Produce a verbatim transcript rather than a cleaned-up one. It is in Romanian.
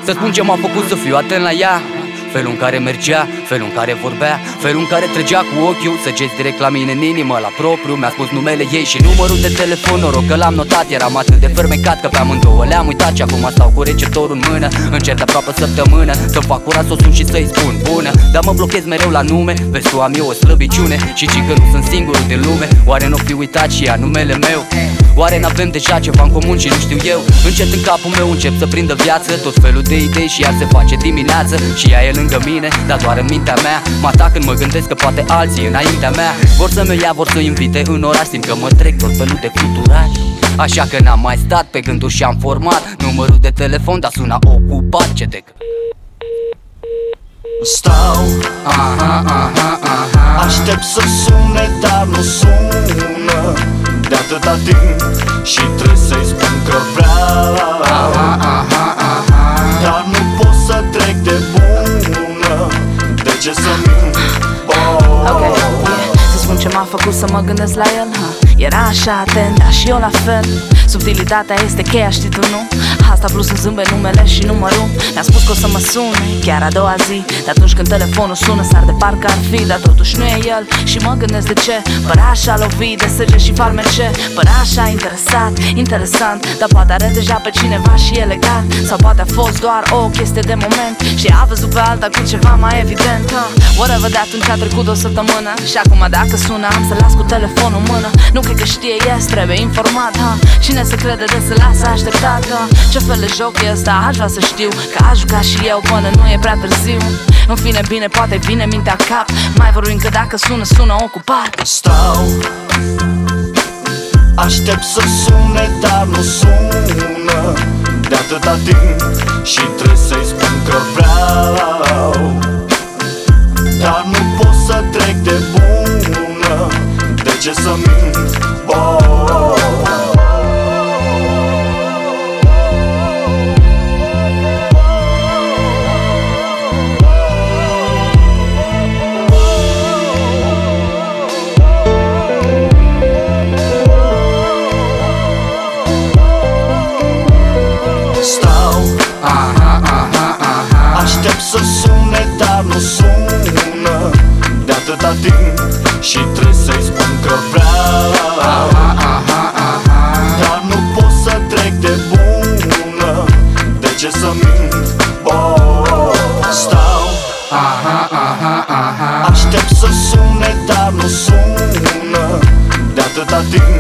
Să spun ce m-a făcut să fiu atent la ea, felul în care mergea, felul în care vorbea, felul în care trăgea cu ochiul, săgeți direct la mine în inimă, la propriu. Mi-a spus numele ei și numărul de telefon, noroc că l-am notat. Eram atât de fermecat că pe amândouă le-am uitat și acum stau cu receptorul în mână. Încerc de aproape săptămână să fac curat, să o sun și să-i spun bună, dar mă blochez mereu la nume. Vezi tu, am eu o slăbiciune și ci că nu sunt singurul din lume. Oare n-o fi uitat și ea numele meu? Oare n-avem deja ceva în comun și nu știu eu? Încet în capul meu încep să prindă viață tot felul de idei și ea se face dimineață și ea e lângă mine, dar doar în mintea mea. Mă atac când mă gândesc că poate alții înaintea mea vor să mă ia, vor să invite în oraș. Simt că mă trec tot felul de fluturași, așa că n-am mai stat pe gânduri și am format numărul de telefon, dar suna ocupat. Ce de stau, aha, aha, aha. aștept să sune, dar nu sună de atâta timp și trebuie să-i spun că vreau, aha, aha, aha. dar nu pot să trec de bună. De ce să mint? Oh. Ok, yeah. Să spun ce m-a făcut să mă gândesc la el, ha? Era așa atent, dar și eu la fel. Subtilitatea este cheia, știi tu, nu? Asta plus să zâmbe numele și numărul. Mi-a spus că o să mă sune chiar a doua zi, de atunci când telefonul sună sar de parcă ar fi, dar totuși nu e el. Și mă gândesc de ce părea așa lovit de săge și farmece. Părea așa interesat, interesant, dar poate are deja pe cineva și e legat. Sau poate a fost doar o chestie de moment și a văzut pe alta cu ceva mai evident, ha? Whatever, de atunci a trecut o săptămână și acum dacă sună am să las cu telefonul în mână. Nu cred că știe, yes, trebuie informat, ha? Cine se crede de să lasă așteptat, ha? Ce fel de joc e ăsta? Aș vrea să știu că aș juca și eu până nu e prea târziu. În fine, bine, poate vine mintea cap. Mai vorbim că dacă sună, sună ocupat. Stau, aștept să sune, dar nu sună de atâta timp și trebuie să-i spun că vreau, dar nu pot să trec de bună. De ce să mint? Oh. Stau, Aha, aha, aha. aștept să sune, dar nu sună de atâta timp și trebuie să-i spun că vreau, Aha, aha, aha. dar nu pot să trec de bună. De ce să mint? Oh. Stau, Aha, aha, aha. aștept să sune, dar nu sună de atâta timp